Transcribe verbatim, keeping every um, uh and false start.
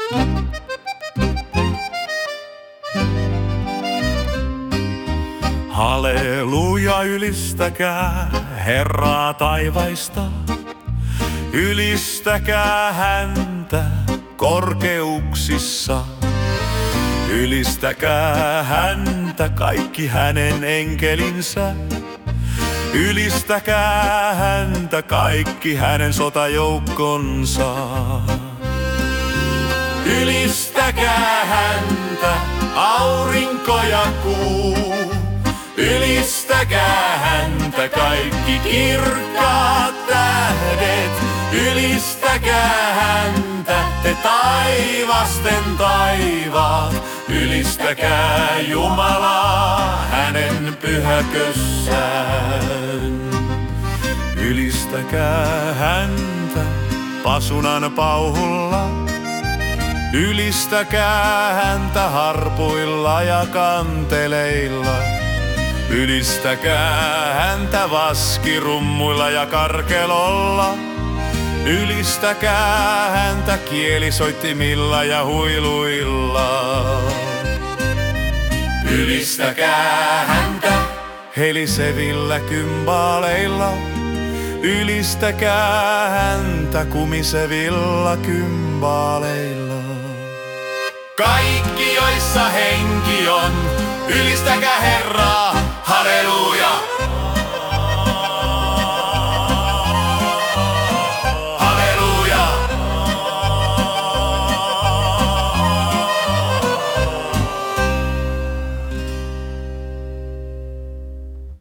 Halleluja, ylistäkää Herraa taivaista. Ylistäkää häntä korkeuksissa. Ylistäkää häntä kaikki hänen enkelinsä. Ylistäkää häntä kaikki hänen sotajoukkonsa. Ylistäkää häntä aurinko ja kuu. Ylistäkää häntä kaikki kirkkaat tähdet. Ylistäkää häntä te taivasten taivaat. Ylistäkää Jumalaa hänen pyhäkössään. Ylistäkää häntä pasunan pauhulla. Ylistäkää häntä harpuilla ja kanteleilla. Ylistäkää häntä vaskirummuilla ja karkelolla. Ylistäkää häntä kielisoittimilla ja huiluilla. Ylistäkää häntä helisevillä kymbaaleilla. Ylistäkää häntä kumisevilla kymbaaleilla. Kaikki, joissa henki on, ylistäkää Herraa, halleluja!